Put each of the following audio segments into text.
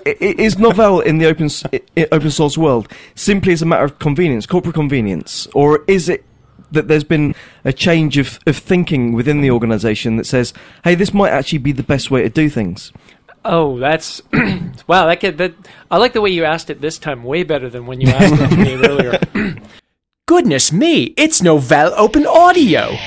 is Novell in the open source world simply as a matter of convenience, corporate convenience, or is it that there's been a change of thinking within the organization that says, hey, this might actually be the best way to do things? Oh, that's wow! I like the way you asked it this time, way better than when you asked it to me earlier. Goodness me, it's Novell Open Audio.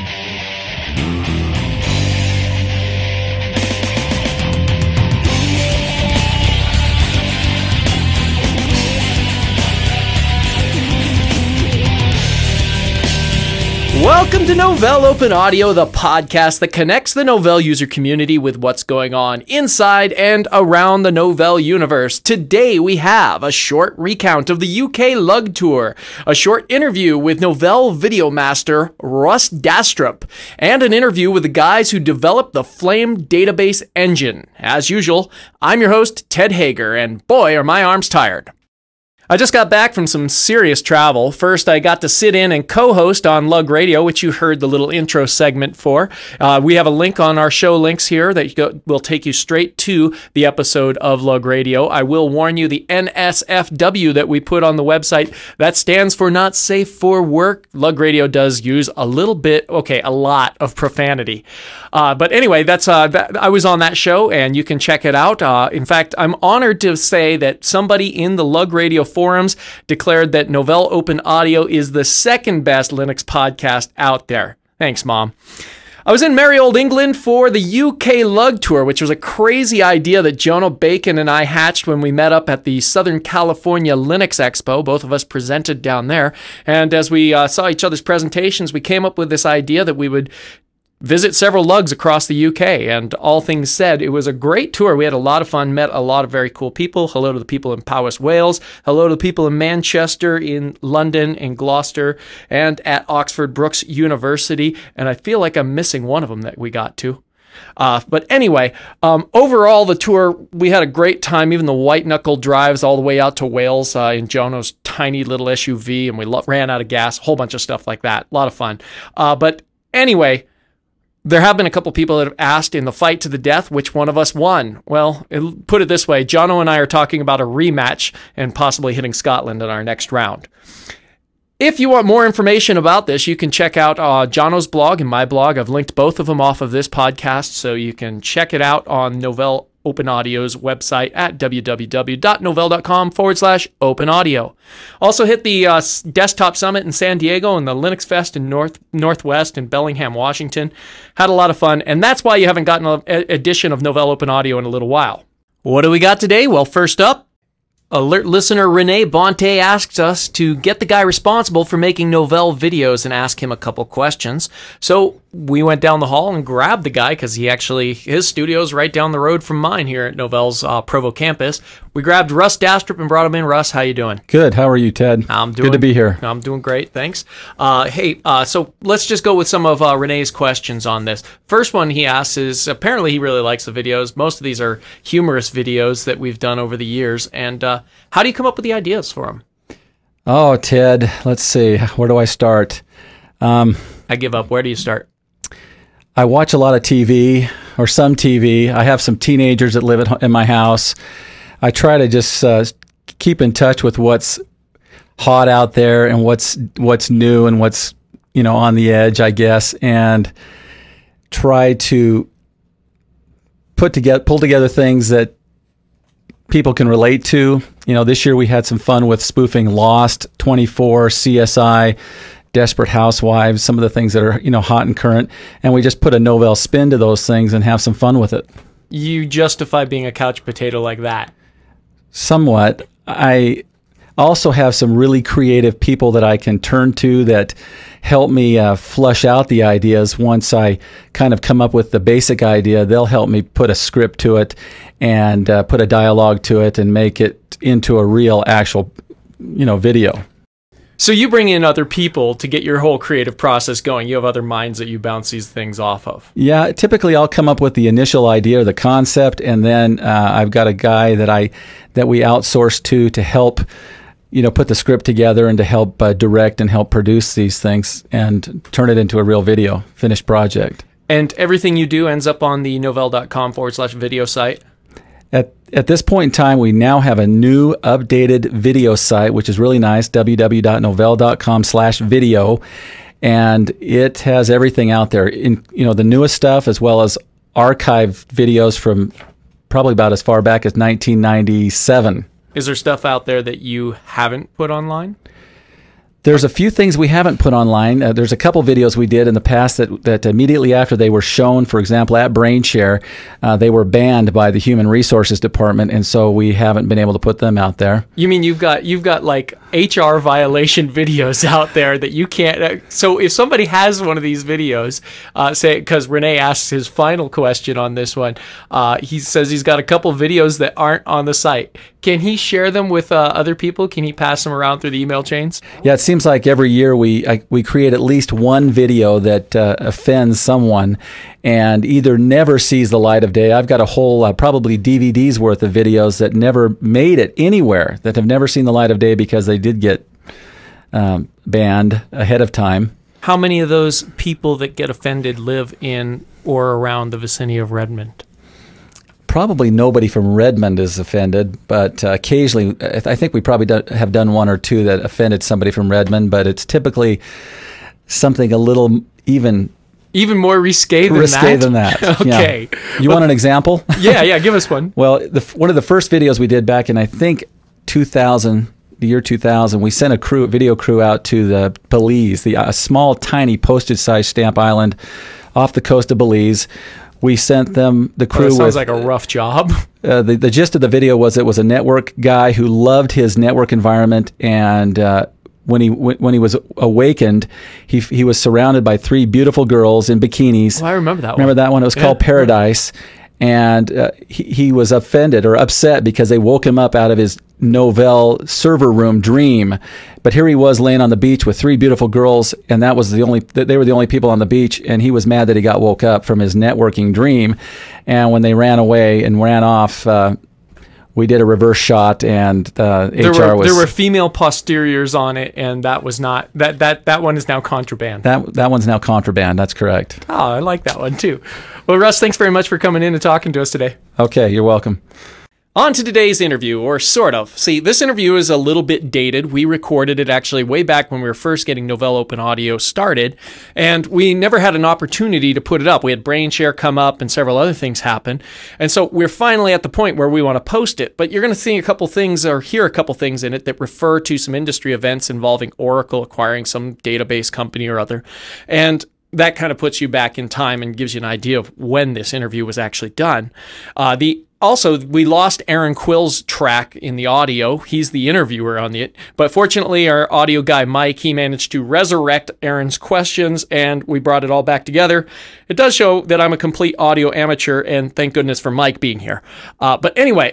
Welcome to Novell Open Audio, the podcast that connects the Novell user community with what's going on inside and around the Novell universe. Today we have a short recount of the UK Lug Tour, a short interview with Novell video master Russ Dastrup, and an interview with the guys who developed the Flame database engine. As usual, I'm your host, Ted Hager, and boy, are my arms tired. I just got back from some serious travel. First, I got to sit in and co-host on Lug Radio, which you heard the little intro segment for. We have a link on our show links here that will take you straight to the episode of Lug Radio. I will warn you, the NSFW that we put on the website, that stands for Not Safe for Work. Lug Radio does use a lot of profanity. But anyway, I was on that show, and you can check it out. In fact, I'm honored to say that somebody in the Lug Radio forums declared that Novell Open Audio is the second best Linux podcast out there. Thanks, Mom. I was in merry old England for the UK Lug Tour, which was a crazy idea that Jono Bacon and I hatched when we met up at the Southern California Linux Expo. Both of us presented down there. And as we saw each other's presentations, we came up with this idea that we would visit several lugs across the UK, and all things said, it was a great tour. We had a lot of fun, met a lot of very cool people. Hello to the people in Powys, Wales. Hello to the people in Manchester, in London, in Gloucester, and at Oxford Brookes University. And I feel like I'm missing one of them that we got to. But anyway, overall, the tour, we had a great time. Even the white-knuckle drives all the way out to Wales in Jono's tiny little SUV, and we ran out of gas, a whole bunch of stuff like that. A lot of fun. But anyway, there have been a couple people that have asked in the fight to the death which one of us won. Well, put it this way, Jono and I are talking about a rematch and possibly hitting Scotland in our next round. If you want more information about this, you can check out Jono's blog and my blog. I've linked both of them off of this podcast, so you can check it out on Novell Open Audio's website at www.novell.com/open audio. Also hit the Desktop Summit in San Diego and the Linux Fest in Northwest in Bellingham, Washington. Had a lot of fun, and that's why you haven't gotten an edition of Novell Open Audio in a little while. What do we got today? Well, first up, alert listener Renee Bonte asked us to get the guy responsible for making Novell videos and ask him a couple questions. So we went down the hall and grabbed the guy because his studio's right down the road from mine here at Novell's Provo campus. We grabbed Russ Dastrup and brought him in. Russ, how you doing? Good. How are you, Ted? Good to be here. I'm doing great. Thanks. So let's just go with some of Renee's questions on this. First one he asks is, apparently he really likes the videos. Most of these are humorous videos that we've done over the years. And how do you come up with the ideas for them? Oh, Ted, let's see. Where do I start? I give up. Where do you start? I watch a lot of TV, or some TV. I have some teenagers that live in my house. I try to just keep in touch with what's hot out there and what's new and what's on the edge, I guess, and try to pull together things that people can relate to. This year we had some fun with spoofing Lost, 24, CSI, Desperate Housewives, some of the things that are, hot and current, and we just put a Novell spin to those things and have some fun with it. You justify being a couch potato like that? Somewhat. I also have some really creative people that I can turn to that help me flush out the ideas. Once I kind of come up with the basic idea, they'll help me put a script to it and put a dialogue to it and make it into a real, actual, video. So you bring in other people to get your whole creative process going. You have other minds that you bounce these things off of. Yeah, typically I'll come up with the initial idea or the concept, and then I've got a guy that we outsource to help, put the script together and to help direct and help produce these things and turn it into a real video, finished project. And everything you do ends up on the novell.com/video site? At at this point in time, we now have a new updated video site, which is really nice, www.novell.com/video. And it has everything out there, in the newest stuff, as well as archived videos from probably about as far back as 1997. Is there stuff out there that you haven't put online? There's a few things we haven't put online. There's a couple videos we did in the past that immediately after they were shown, for example, at BrainShare, they were banned by the Human Resources Department, and so we haven't been able to put them out there. You mean you've got like HR violation videos out there that you can't? So if somebody has one of these videos, say, because Renee asks his final question on this one, he says he's got a couple videos that aren't on the site. Can he share them with other people? Can he pass them around through the email chains? Yeah, it seems like every year we create at least one video that offends someone and either never sees the light of day. I've got a whole probably DVDs worth of videos that never made it anywhere, that have never seen the light of day because they did get banned ahead of time. How many of those people that get offended live in or around the vicinity of Redmond? Probably nobody from Redmond is offended, but occasionally, I think we probably have done one or two that offended somebody from Redmond, but it's typically something a little even more risque than that? Okay. Yeah. You want an example? Yeah, give us one. Well, one of the first videos we did back in, I think, the year 2000, we sent a video crew out to the Belize, a small, tiny postage-sized stamp island off the coast of Belize. We sent them, the crew. That sounds like a rough job. The gist of the video was it was a network guy who loved his network environment, and when he was awakened, he was surrounded by three beautiful girls in bikinis. Oh, I remember that one. Remember that one? It was called Paradise. And he was offended or upset because they woke him up out of his Novell server room dream. But here he was laying on the beach with three beautiful girls, and they were the only people on the beach, and he was mad that he got woke up from his networking dream. And when they ran away and ran off, we did a reverse shot, and there were female posteriors on it, and that was not that one is now contraband. That one's now contraband. That's correct. Oh, I like that one too. Well, Russ, thanks very much for coming in and talking to us today. Okay, you're welcome. On to today's interview, or sort of. See, this interview is a little bit dated. We recorded it actually way back when we were first getting Novell Open Audio started, and we never had an opportunity to put it up. We had BrainShare come up and several other things happen, and so we're finally at the point where we want to post it, but you're going to see a couple things or hear a couple things in it that refer to some industry events involving Oracle acquiring some database company or other, and that kind of puts you back in time and gives you an idea of when this interview was actually done. Also, we lost Aaron Quill's track in the audio. He's the interviewer on it. But fortunately, our audio guy, Mike, he managed to resurrect Aaron's questions, and we brought it all back together. It does show that I'm a complete audio amateur, and thank goodness for Mike being here. But anyway...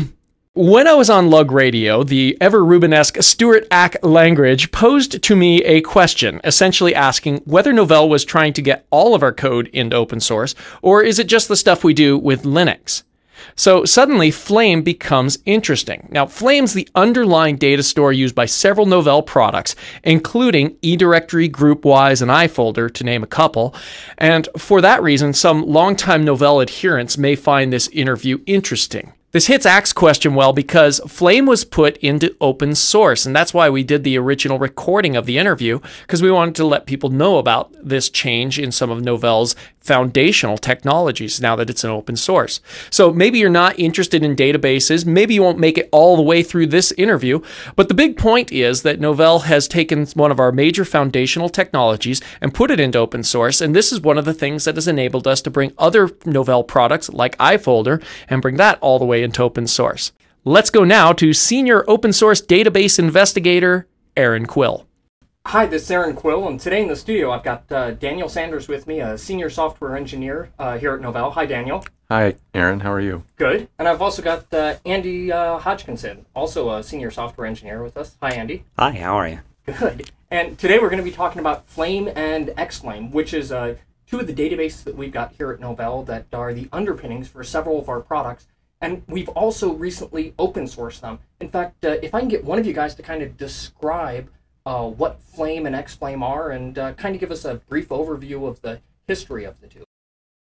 When I was on Lug Radio, the ever-Rubenesque Stuart Ack Langridge posed to me a question, essentially asking whether Novell was trying to get all of our code into open source, or is it just the stuff we do with Linux? So suddenly, Flame becomes interesting. Now, Flame's the underlying data store used by several Novell products, including eDirectory, GroupWise, and iFolder, to name a couple. And for that reason, some longtime Novell adherents may find this interview interesting. This hits Ack's question well because Flame was put into open source, and that's why we did the original recording of the interview, because we wanted to let people know about this change in some of Novell's foundational technologies now that it's an open source. So maybe you're not interested in databases, maybe you won't make it all the way through this interview, but the big point is that Novell has taken one of our major foundational technologies and put it into open source, and this is one of the things that has enabled us to bring other Novell products like iFolder and bring that all the way into open source. Let's go now to Senior Open Source Database Investigator, Aaron Quill. Hi, this is Aaron Quill, and today in the studio I've got Daniel Sanders with me, a senior software engineer here at Novell. Hi, Daniel. Hi, Aaron. How are you? Good. And I've also got Andy Hodgkinson, also a senior software engineer with us. Hi, Andy. Hi, how are you? Good. And today we're going to be talking about Flame and Xflame, which is two of the databases that we've got here at Novell that are the underpinnings for several of our products. And we've also recently open sourced them. In fact, if I can get one of you guys to kind of describe what Flame and Xflame are and kind of give us a brief overview of the history of the two.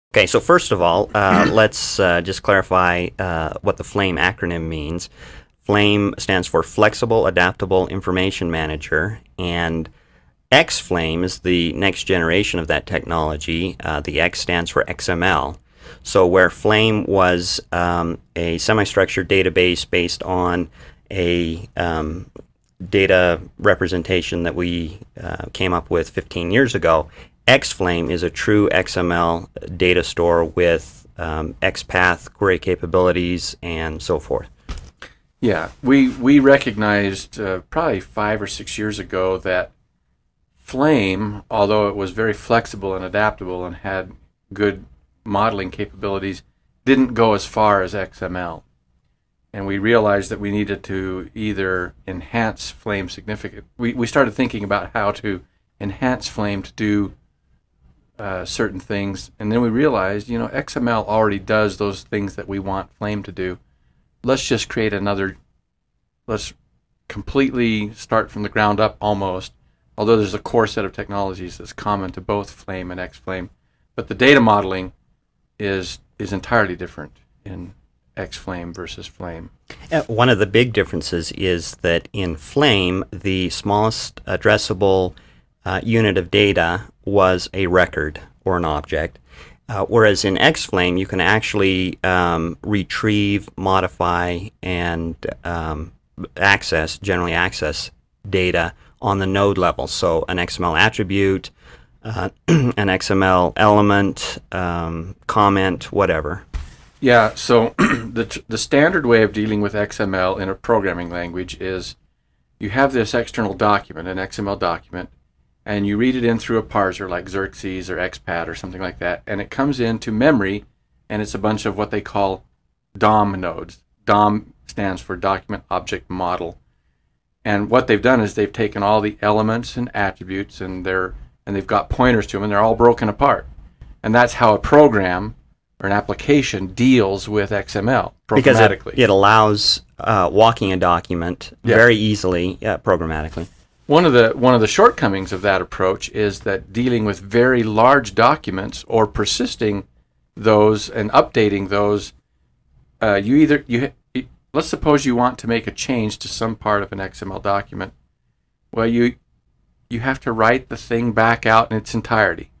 Okay, so first of all, let's just clarify what the FLAME acronym means. FLAME stands for Flexible Adaptable Information Manager, and XFlame is the next generation of that technology. The X stands for XML. So where FLAME was a semi-structured database based on a data representation that we came up with 15 years ago, XFlame is a true XML data store with XPath query capabilities and so forth. Yeah, we recognized probably 5 or 6 years ago that FLAME, although it was very flexible and adaptable and had good modeling capabilities, didn't go as far as XML. And we realized that we needed to either enhance FLAME significantly. We started thinking about how to enhance FLAME to do certain things, and then we realized, XML already does those things that we want FLAME to do. Let's just create let's completely start from the ground up almost, although there's a core set of technologies that's common to both FLAME and XFlame. But the data modeling is entirely different in XFlame versus FLAME. One of the big differences is that in FLAME, the smallest addressable unit of data was a record or an object, whereas in XFlame you can actually retrieve, modify, and generally access data on the node level. So an XML attribute, an XML element, comment, whatever. Yeah, so the standard way of dealing with XML in a programming language is you have this external document, an XML document, and you read it in through a parser like Xerxes or XPath or something like that, and it comes into memory, and it's a bunch of what they call DOM nodes. DOM stands for Document Object Model. And what they've done is they've taken all the elements and attributes, and they've got pointers to them, and they're all broken apart. And that's how a program or an application deals with XML programmatically. Because it allows walking a document very easily programmatically. One of the shortcomings of that approach is that dealing with very large documents or persisting those and updating those, let's suppose you want to make a change to some part of an XML document. Well, you have to write the thing back out in its entirety.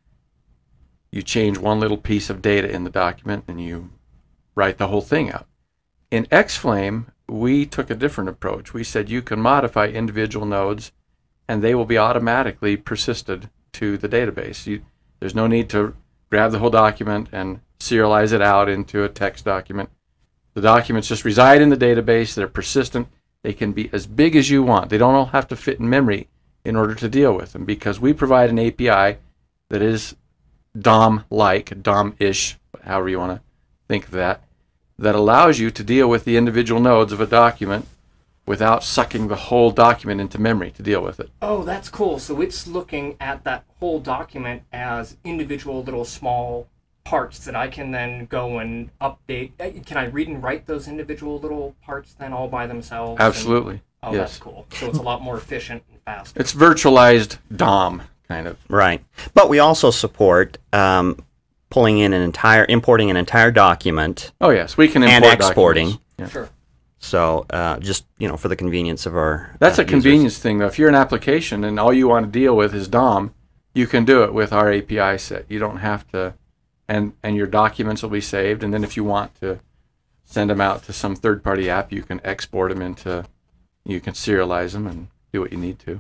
You change one little piece of data in the document and you write the whole thing out. In XFlame, we took a different approach. We said you can modify individual nodes and they will be automatically persisted to the database. There's no need to grab the whole document and serialize it out into a text document. The documents just reside in the database. They're persistent. They can be as big as you want. They don't all have to fit in memory in order to deal with them, because we provide an API that is DOM-like, DOM-ish, however you want to think of that allows you to deal with the individual nodes of a document without sucking the whole document into memory to deal with it. Oh, that's cool. So it's looking at that whole document as individual little small parts that I can then go and update. Can I read and write those individual little parts then all by themselves? Absolutely. Yes. That's cool. So it's a lot more efficient and faster. It's virtualized DOM, kind of. Right. But we also support importing an entire document. Oh, yes. We can import and exporting. Yeah. Sure. So just, for the convenience of our That's a users. convenience thing, though. If you're an application and all you want to deal with is DOM, you can do it with our API set. You don't have to, and your documents will be saved, and then if you want to send them out to some third-party app, you can export them you can serialize them and do what you need to.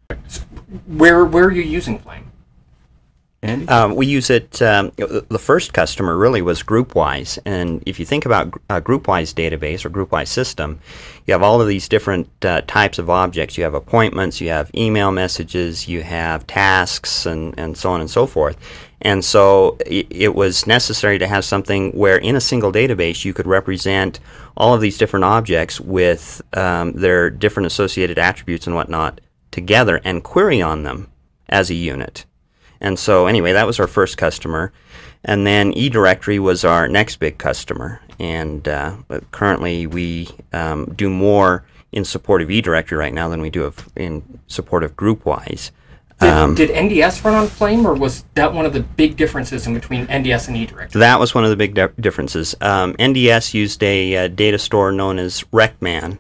Where are you using FLAME? Andy? We use it, the first customer really was GroupWise, and if you think about a GroupWise database or GroupWise system, you have all of these different types of objects. You have appointments, you have email messages, you have tasks, and so on and so forth. And so it was necessary to have something where in a single database you could represent all of these different objects with their different associated attributes and whatnot together and query on them as a unit. And so anyway, that was our first customer. And then eDirectory was our next big customer. And currently we do more in support of eDirectory right now than we do in support of GroupWise. Did NDS run on Flame, or was that one of the big differences in between NDS and eDirectory? That was one of the big differences. NDS used a data store known as RecMan,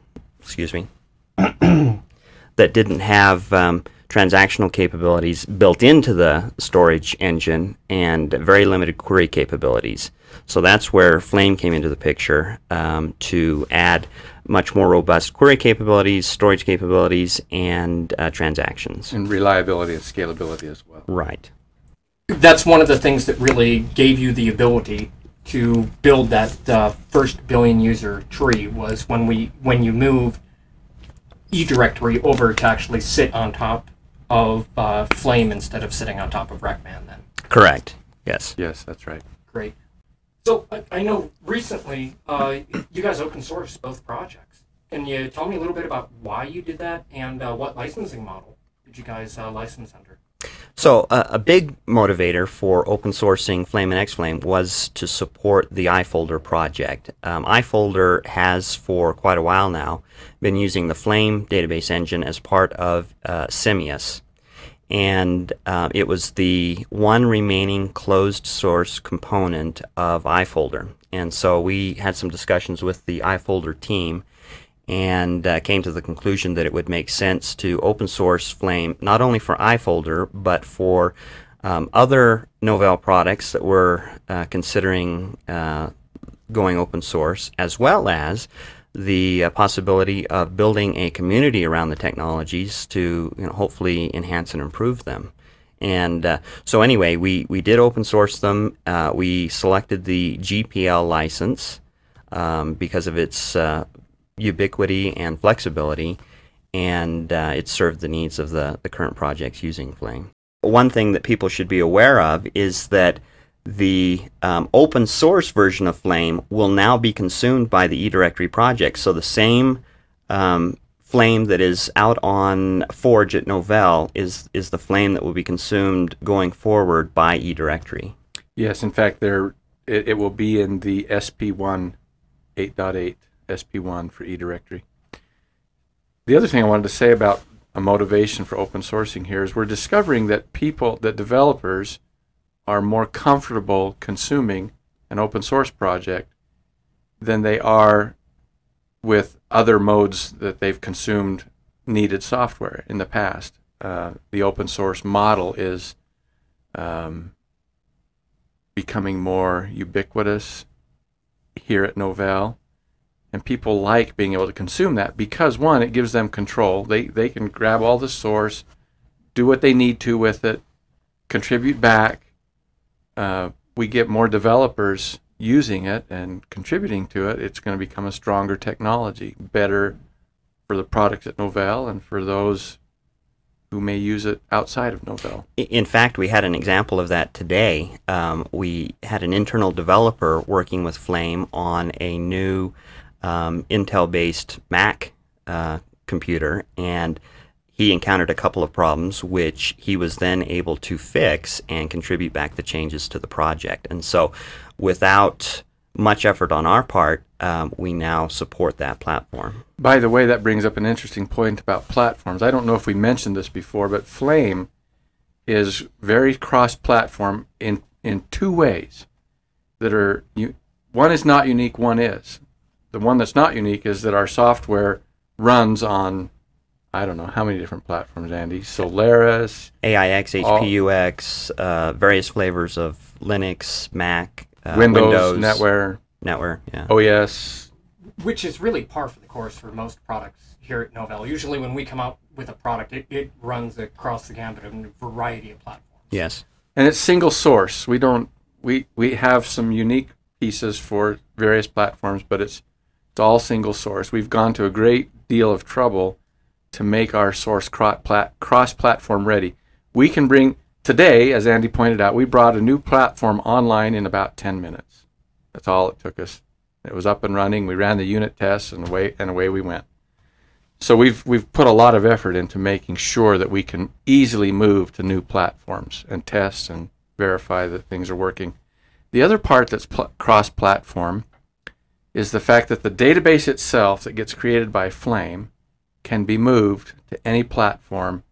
that didn't have transactional capabilities built into the storage engine and very limited query capabilities. So that's where Flame came into the picture to add much more robust query capabilities, storage capabilities, and transactions. And reliability and scalability as well. Right. That's one of the things that really gave you the ability to build that first billion user tree, was when you moved eDirectory over to actually sit on top of Flame instead of sitting on top of RecMan then. Correct. Yes. Yes, that's right. Great. So I know recently you guys open sourced both projects. Can you tell me a little bit about why you did that, and what licensing model did you guys license under? So a big motivator for open sourcing Flame and Xflame was to support the iFolder project. iFolder has for quite a while now been using the Flame database engine as part of Simius. And it was the one remaining closed source component of iFolder. And so we had some discussions with the iFolder team and came to the conclusion that it would make sense to open source Flame not only for iFolder but for other Novell products that were considering going open source, as well as the possibility of building a community around the technologies to hopefully enhance and improve them. And so anyway, we did open source them. We selected the GPL license because of its ubiquity and flexibility, and it served the needs of the current projects using Flame. One thing that people should be aware of is that the open source version of Flame will now be consumed by the eDirectory project. So the same Flame that is out on Forge at Novell is the Flame that will be consumed going forward by eDirectory. Yes, in fact, it will be in the SP1 8.8, SP1 for eDirectory. The other thing I wanted to say about a motivation for open sourcing here is we're discovering that developers are more comfortable consuming an open source project than they are with other modes that they've consumed needed software in the past. The open source model is becoming more ubiquitous here at Novell, and people like being able to consume that because, one, it gives them control. They can grab all the source, do what they need to with it, contribute back. We get more developers using it and contributing to it. It's going to become a stronger technology, better for the products at Novell and for those who may use it outside of Novell. In fact, we had an example of that today. We had an internal developer working with Flame on a new Intel-based Mac computer, and he encountered a couple of problems which he was then able to fix and contribute back the changes to the project. And so without much effort on our part, we now support that platform. By the way, that brings up an interesting point about platforms. I don't know if we mentioned this before, but Flame is very cross-platform in two ways that are, one is not unique, one is. The one that's not unique is that our software runs on, I don't know how many different platforms, Andy. Solaris, AIX, HPUX, various flavors of Linux, Mac, Windows, NetWare, yeah. OS. Which is really par for the course for most products here at Novell. Usually when we come out with a product, it runs across the gambit of a variety of platforms. Yes. And it's single source. We have some unique pieces for various platforms, but it's all single source. We've gone to a great deal of trouble to make our source cross-platform ready. We can bring, today, as Andy pointed out, we brought a new platform online in about 10 minutes. That's all it took us. It was up and running. We ran the unit tests, and away we went. So we've put a lot of effort into making sure that we can easily move to new platforms and test and verify that things are working. The other part that's cross-platform is the fact that the database itself that gets created by Flame can be moved to any platform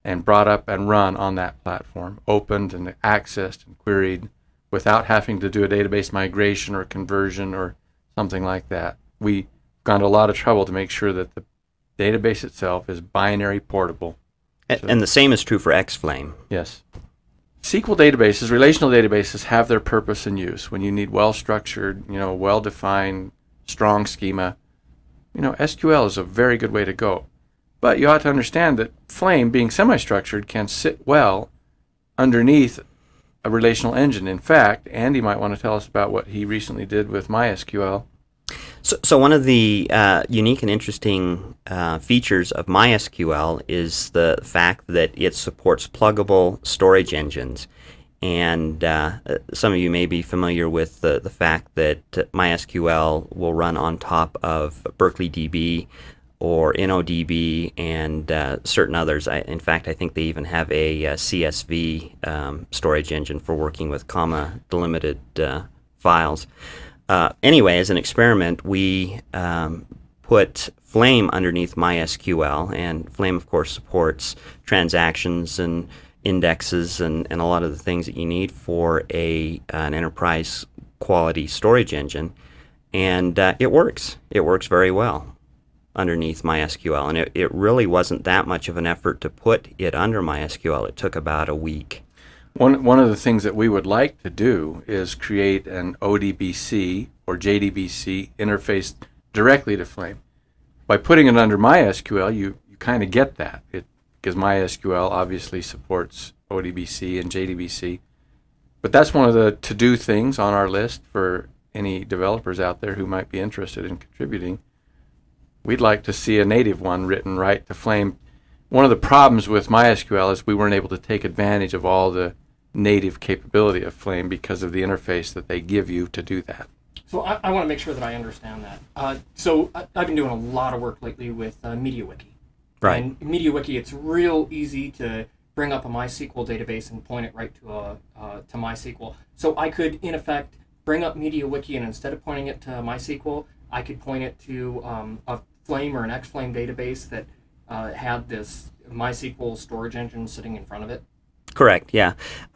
and brought up and run on that platform, opened and accessed and queried without having to do a database migration or conversion or something like that. We've gone to a lot of trouble to make sure that the database itself is binary portable. And the same is true for XFlame. Yes. SQL databases, relational databases, have their purpose and use. When you need well-structured, well-defined, strong schema, SQL is a very good way to go. But you ought to understand that Flame, being semi-structured, can sit well underneath a relational engine. In fact, Andy might want to tell us about what he recently did with MySQL. So one of the unique and interesting features of MySQL is the fact that it supports pluggable storage engines. And some of you may be familiar with the fact that MySQL will run on top of Berkeley DB or InnoDB and certain others. In fact, I think they even have a CSV storage engine for working with comma delimited files. Anyway, as an experiment, we put Flame underneath MySQL, and Flame, of course, supports transactions and indexes and a lot of the things that you need for an enterprise quality storage engine, and it works. It works very well underneath MySQL, and it really wasn't that much of an effort to put it under MySQL. It took about a week. One of the things that we would like to do is create an ODBC or JDBC interface directly to Flame. By putting it under MySQL, you kind of get that, because MySQL obviously supports ODBC and JDBC. But that's one of the to-do things on our list for any developers out there who might be interested in contributing. We'd like to see a native one written right to Flame. One of the problems with MySQL is we weren't able to take advantage of all the native capability of Flame because of the interface that they give you to do that. So I want to make sure that I understand that. So I've been doing a lot of work lately with MediaWiki. Right. And MediaWiki, it's real easy to bring up a MySQL database and point it right to MySQL. So I could, in effect, bring up MediaWiki, and instead of pointing it to MySQL, I could point it to a Flame or an XFlame database that had this MySQL storage engine sitting in front of it. Correct, yeah.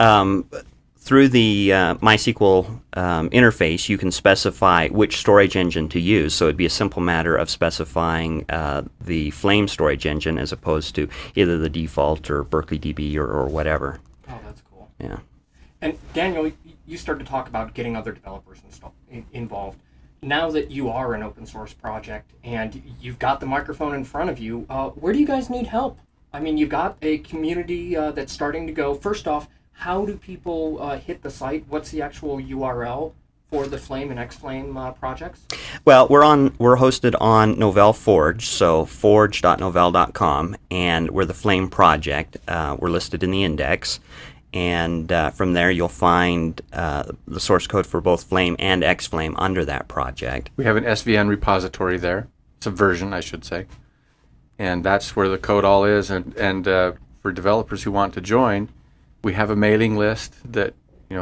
Through the MySQL interface, you can specify which storage engine to use. So it'd be a simple matter of specifying the Flame storage engine as opposed to either the default or Berkeley DB or whatever. Oh, that's cool. Yeah. And Daniel, you started to talk about getting other developers involved. Now that you are an open source project and you've got the microphone in front of you, where do you guys need help? I mean, you've got a community that's starting to go. First off, how do people hit the site? What's the actual URL for the Flame and XFlame projects? Well, we're hosted on Novell Forge, so forge.novell.com, and we're the Flame project. We're listed in the index, and from there you'll find the source code for both Flame and XFlame under that project. We have an SVN repository there. It's a version, I should say. And that's where the code all is. And for developers who want to join, we have a mailing list that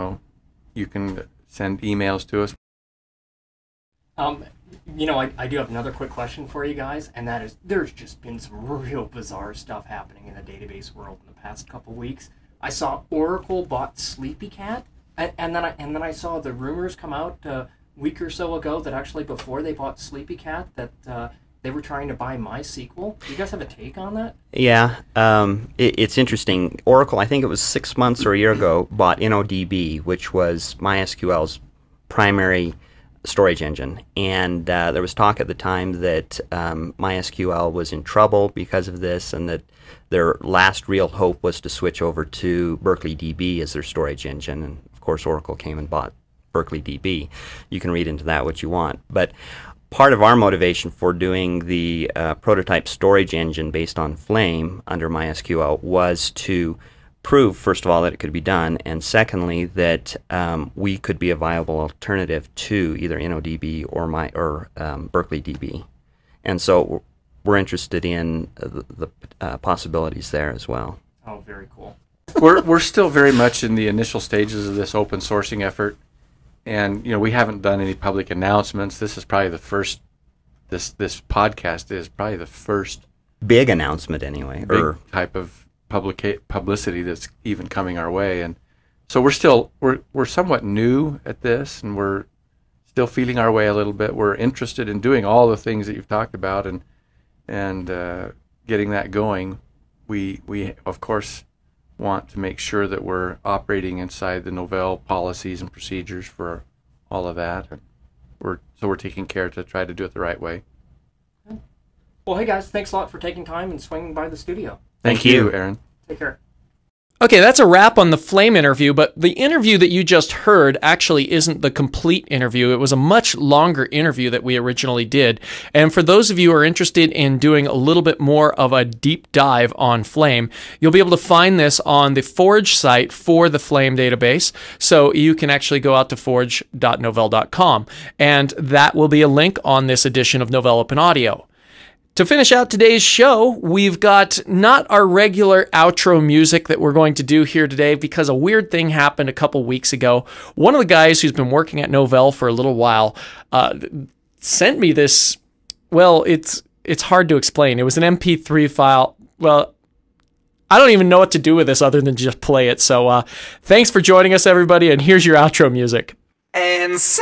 you can send emails to us. I do have another quick question for you guys, and that is, there's just been some real bizarre stuff happening in the database world in the past couple weeks. I saw Oracle bought SleepyCat, and then I saw the rumors come out a week or so ago that actually before they bought SleepyCat that they were trying to buy MySQL. Do you guys have a take on that? Yeah, it's interesting. Oracle, I think it was 6 months or a year ago, bought InnoDB, which was MySQL's primary storage engine. And there was talk at the time that MySQL was in trouble because of this, and that their last real hope was to switch over to Berkeley DB as their storage engine. And of course, Oracle came and bought Berkeley DB. You can read into that what you want. But part of our motivation for doing the prototype storage engine based on Flame under MySQL was to prove, first of all, that it could be done, and secondly, that we could be a viable alternative to either InnoDB or Berkeley DB. And so we're interested in the possibilities there as well. Oh, very cool. We're still very much in the initial stages of this open sourcing effort. And we haven't done any public announcements. This is probably the first. This podcast is probably the first big announcement, anyway. Big type of publicity that's even coming our way. And so we're somewhat new at this, and we're still feeling our way a little bit. We're interested in doing all the things that you've talked about and getting that going. We of course want to make sure that we're operating inside the Novell policies and procedures for all of that, and we're taking care to try to do it the right way. Well, hey guys, thanks a lot for taking time and swinging by the studio. Thank you, Aaron. Take care. Okay, that's a wrap on the Flame interview, but the interview that you just heard actually isn't the complete interview. It was a much longer interview that we originally did. And for those of you who are interested in doing a little bit more of a deep dive on Flame, you'll be able to find this on the Forge site for the Flame database. So you can actually go out to forge.novell.com, and that will be a link on this edition of Novell Open Audio. To finish out today's show, we've got not our regular outro music that we're going to do here today because a weird thing happened a couple weeks ago. One of the guys who's been working at Novell for a little while sent me this. Well, it's hard to explain. It was an MP3 file. Well, I don't even know what to do with this other than just play it. So thanks for joining us, everybody, and here's your outro music. Insane!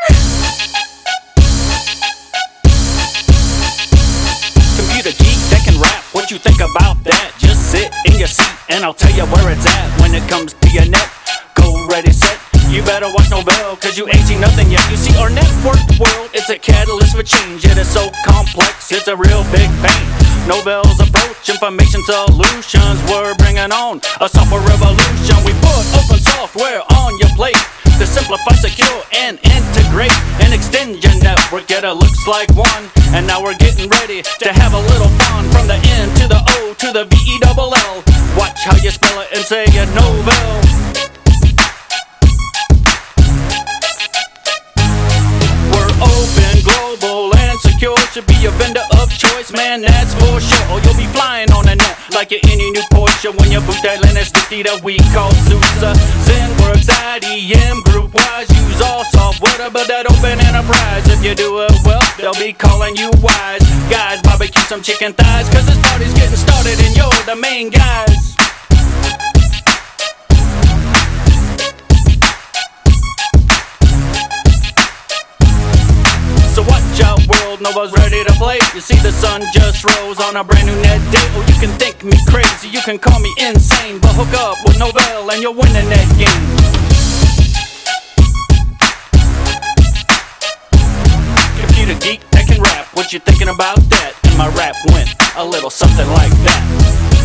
Computer geek that can rap, what you think about that? Just sit in your seat and I'll tell you where it's at. When it comes to your net, go ready, set. You better watch Novell, cause you ain't seen nothing yet. You see, our network world, it's a catalyst for change. It is so complex, it's a real big pain. Novell's approach, information solutions, we're bringing on a software revolution. We put open software on your plate to simplify, secure, and integrate an extension network. Yeah, it looks like one, and now we're getting ready to have a little fun. From the N to the O to the VELL. Watch how you spell it and say it, Novell. We're open, global, and secure. Should be a vendor of choice, man, that's for sure. Or you'll be flying on the net like you're any new Porsche when you boot that Linux distille that we call SUSE. ZenWorks, IDM, GroupWise, use all software to build that open enterprise. If you do it well, they'll be calling you wise. Guys, barbecue some chicken thighs, cause this party's getting started and you're the main guys. So watch out, world, Novell's ready to play. You see the sun just rose on a brand new net day. Oh, you can think me crazy, you can call me insane, but hook up with Novell and you'll win the net game. Computer geek that can rap, what you thinking about that? And my rap went a little something like that.